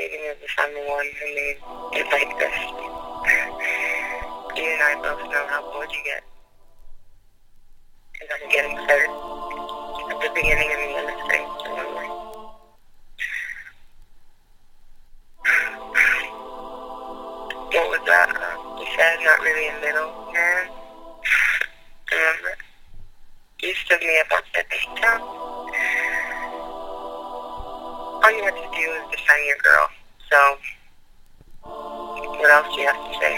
begging you if I'm the one who made it like this. You and I both know how bored you get. And I'm getting hurt at the beginning and the end of things, remember? What was that? You said not really a middleman. Remember? You stood me up on that date. All you had to do was defend your girl. So, what else do you have to say?